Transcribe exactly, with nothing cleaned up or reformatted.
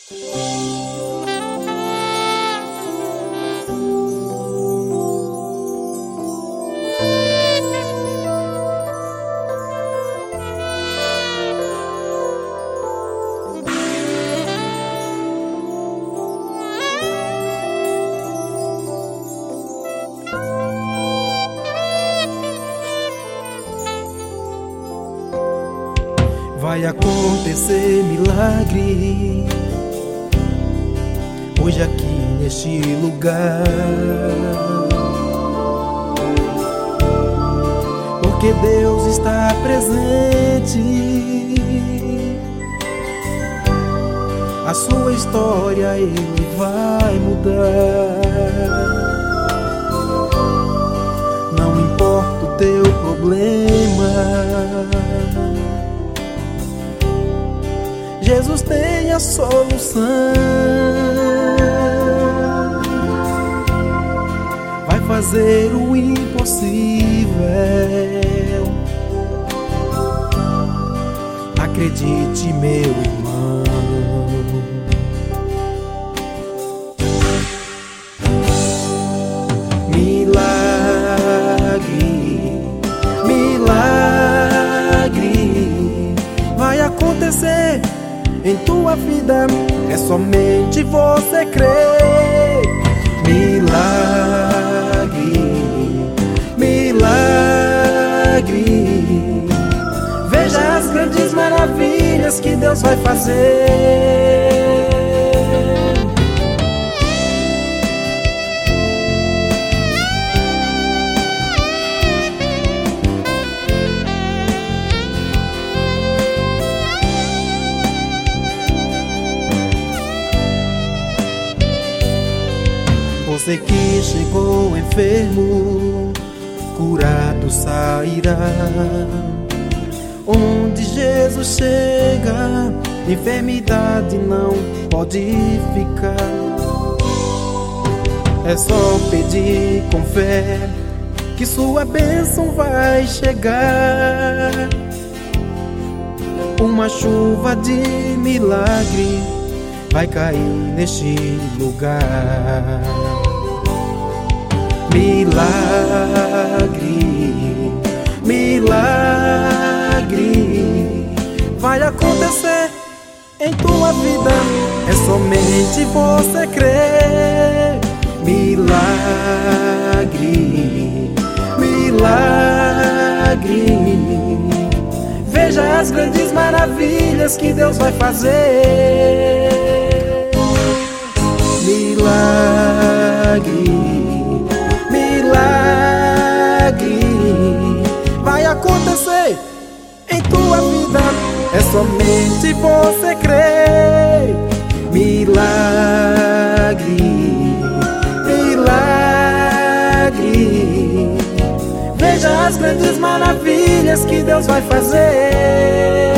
Vai acontecer milagre hoje aqui neste lugar, porque Deus está presente. A sua história Ele vai mudar. Não importa o teu problema, Jesus tem a solução. Vai fazer o impossível. Acredite, meu irmão. Milagre, milagre vai acontecer em tua vida, é somente você crer. Milagre, milagre, veja as grandes maravilhas que Deus vai fazer. Você que chegou enfermo, curado sairá. Onde Jesus chega, enfermidade não pode ficar. É só pedir com fé que sua bênção vai chegar. Uma chuva de milagre vai cair neste lugar. Milagre, milagre vai acontecer em tua vida, é somente você crer. Milagre, milagre, veja as grandes maravilhas que Deus vai fazer. Milagre, milagre vai acontecer em tua vida, é somente você crer. Milagre, milagre, veja as grandes maravilhas que Deus vai fazer.